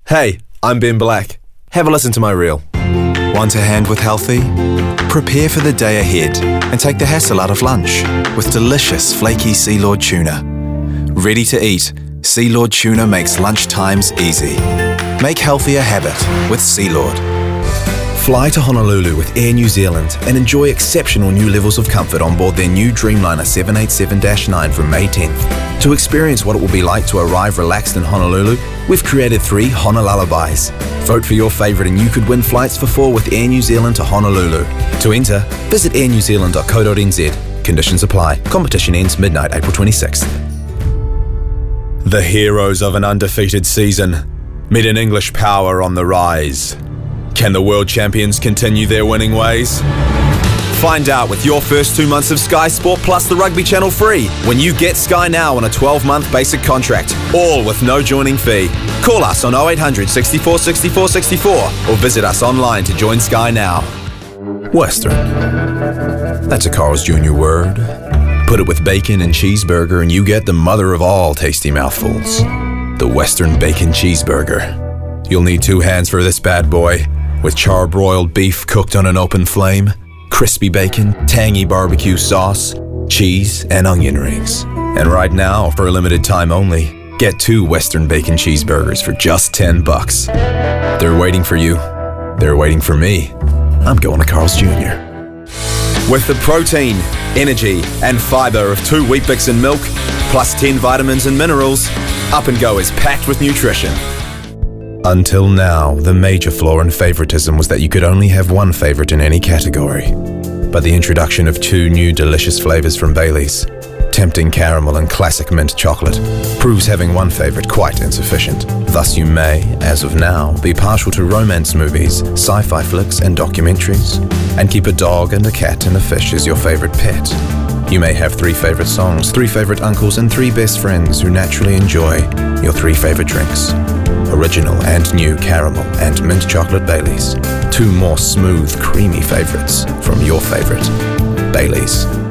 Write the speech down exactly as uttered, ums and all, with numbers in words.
Hey, I'm Ben Black. Have a listen to my reel. Want a hand with healthy? Prepare for the day ahead and take the hassle out of lunch with delicious flaky Sealord tuna. Ready to eat, Sealord tuna makes lunch times easy. Make healthy a habit with Sealord. Fly to Honolulu with Air New Zealand and enjoy exceptional new levels of comfort on board their new Dreamliner seven eighty-seven dash nine from May tenth. To experience what it will be like to arrive relaxed in Honolulu, we've created three Honolullabies. Vote for your favourite and you could win flights for four with Air New Zealand to Honolulu. To enter, visit air new zealand dot co dot n z. Conditions apply. Competition ends midnight, April twenty-sixth. The heroes of an undefeated season meet an English power on the rise. Can the world champions continue their winning ways? Find out with your first two months of Sky Sport plus the Rugby Channel free when you get Sky Now on a twelve-month basic contract, all with no joining fee. Call us on oh eight hundred, sixty-four, sixty-four, sixty-four or visit us online to join Sky Now. Western. That's a Carl's Junior word. Put it with bacon and cheeseburger and you get the mother of all tasty mouthfuls. The Western Bacon Cheeseburger. You'll need two hands for this bad boy, with charbroiled beef cooked on an open flame, crispy bacon, tangy barbecue sauce, cheese, and onion rings. And right now, for a limited time only, get two Western Bacon Cheeseburgers for just ten bucks. They're waiting for you. They're waiting for me. I'm going to Carl's Junior With the protein, energy, and fibre of two Weet-Bix and milk, plus ten vitamins and minerals, Up and Go is packed with nutrition. Until now, the major flaw in favoritism was that you could only have one favorite in any category. But the introduction of two new delicious flavors from Baileys, tempting caramel and classic mint chocolate, proves having one favorite quite insufficient. Thus you may, as of now, be partial to romance movies, sci-fi flicks and documentaries, and keep a dog and a cat and a fish as your favorite pet. You may have three favorite songs, three favorite uncles, and three best friends who naturally enjoy your three favorite drinks. Original and new caramel and mint chocolate Baileys. Two more smooth, creamy favorites from your favorite Baileys.